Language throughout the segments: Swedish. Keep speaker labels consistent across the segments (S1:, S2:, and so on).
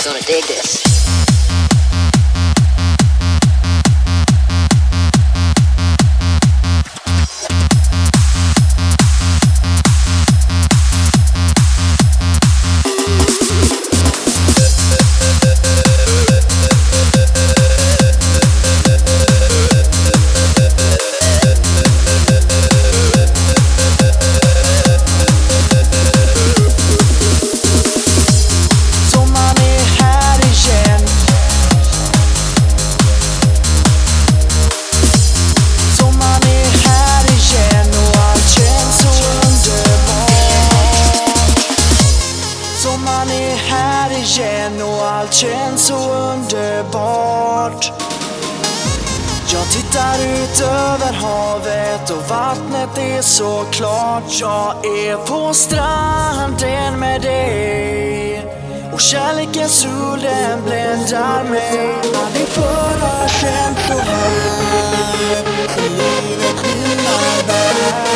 S1: You're gonna dig this.
S2: Man är här igen och allt känns så underbart. Jag tittar ut över havet och vattnet är så klart. Jag är på stranden med dig och kärlekens sol den bländar mig. Aldrig förr har jag känt så här. Livet hyllar bär.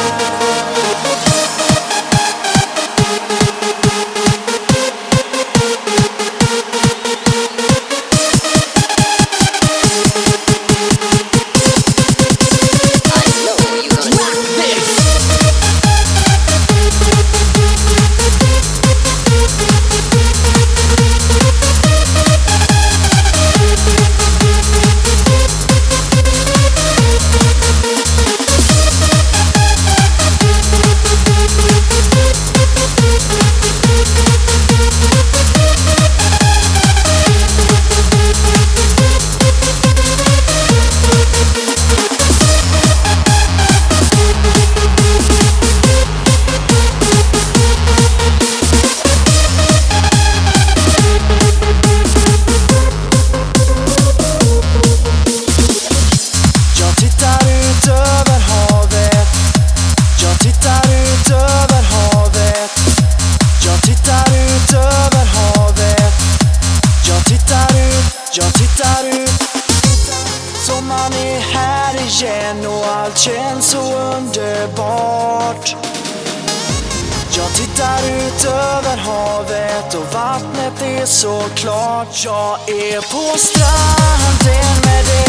S2: Jag tittar ut, sommaren är här igen och allt känns så underbart. Jag tittar ut över havet och vattnet är så klart. Jag är på stranden med dig.